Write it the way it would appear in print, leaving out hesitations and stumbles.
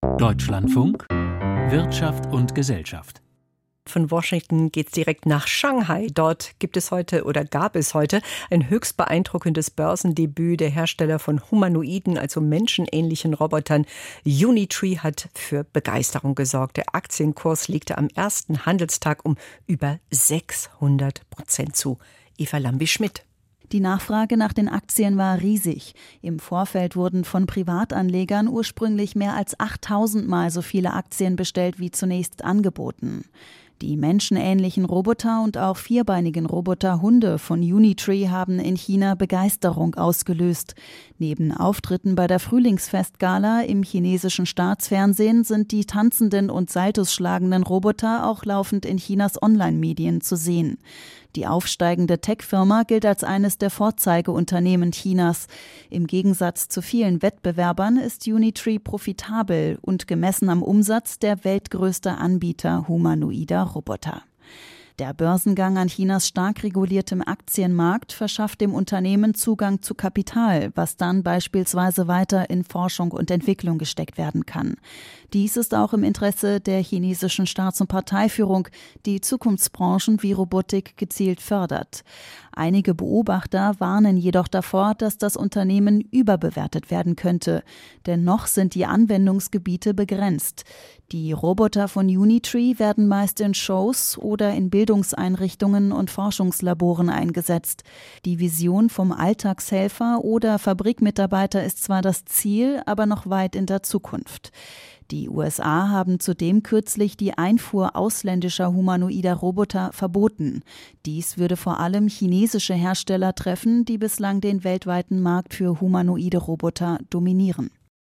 Deutschlandfunk Wirtschaft und Gesellschaft. Von Washington geht's direkt nach Shanghai. Dort gab es heute ein höchst beeindruckendes Börsendebüt. Der Hersteller von humanoiden, also menschenähnlichen Robotern Unitree hat für Begeisterung gesorgt. Der Aktienkurs legte am ersten Handelstag um über 600% zu. Eva Lambi-Schmidt. Die Nachfrage nach den Aktien war riesig. Im Vorfeld wurden von Privatanlegern ursprünglich mehr als 8.000 Mal so viele Aktien bestellt wie zunächst angeboten. Die menschenähnlichen Roboter und auch vierbeinigen Roboterhunde von Unitree haben in China Begeisterung ausgelöst. Neben Auftritten bei der Frühlingsfestgala im chinesischen Staatsfernsehen sind die tanzenden und Saltos schlagenden Roboter auch laufend in Chinas Online-Medien zu sehen. Die aufsteigende Tech-Firma gilt als eines der Vorzeigeunternehmen Chinas. Im Gegensatz zu vielen Wettbewerbern ist Unitree profitabel und gemessen am Umsatz der weltgrößte Anbieter humanoider Roboter. Der Börsengang an Chinas stark reguliertem Aktienmarkt verschafft dem Unternehmen Zugang zu Kapital, was dann beispielsweise weiter in Forschung und Entwicklung gesteckt werden kann. Dies ist auch im Interesse der chinesischen Staats- und Parteiführung, die Zukunftsbranchen wie Robotik gezielt fördert. Einige Beobachter warnen jedoch davor, dass das Unternehmen überbewertet werden könnte. Denn noch sind die Anwendungsgebiete begrenzt. Die Roboter von Unitree werden meist in Shows oder in Bildungseinrichtungen und Forschungslaboren eingesetzt. Die Vision vom Alltagshelfer oder Fabrikmitarbeiter ist zwar das Ziel, aber noch weit in der Zukunft. Die USA haben zudem kürzlich die Einfuhr ausländischer humanoider Roboter verboten. Dies würde vor allem chinesische Hersteller treffen, die bislang den weltweiten Markt für humanoide Roboter dominieren.